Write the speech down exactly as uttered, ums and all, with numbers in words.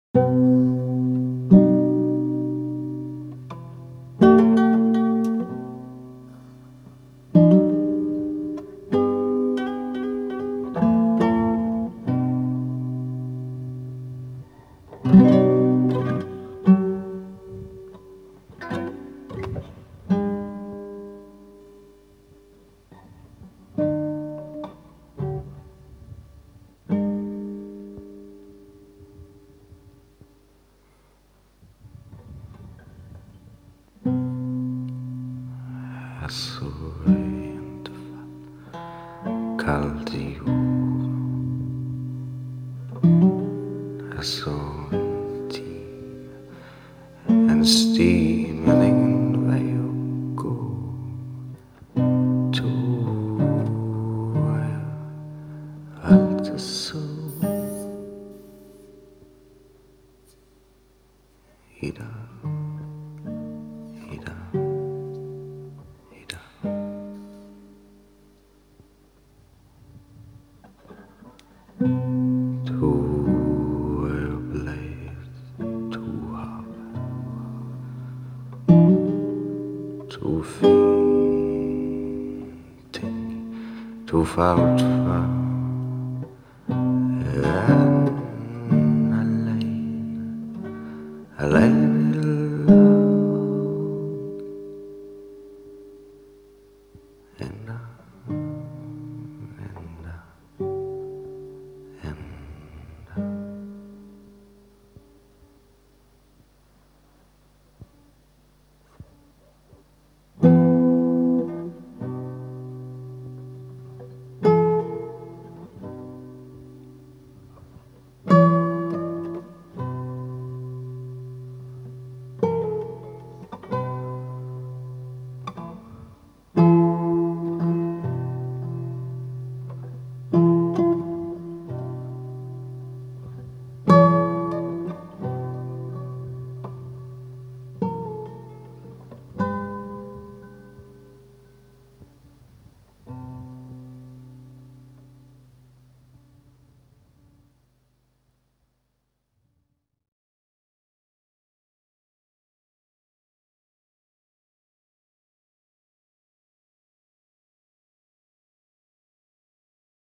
Så är inte kallt i år. Jag såg en tid, en sti, men ingen väg att gå. Tror jag allt är så idag, idag, idag. Tror jag blivit too hard, too fin ting, too fart för en alene, alene.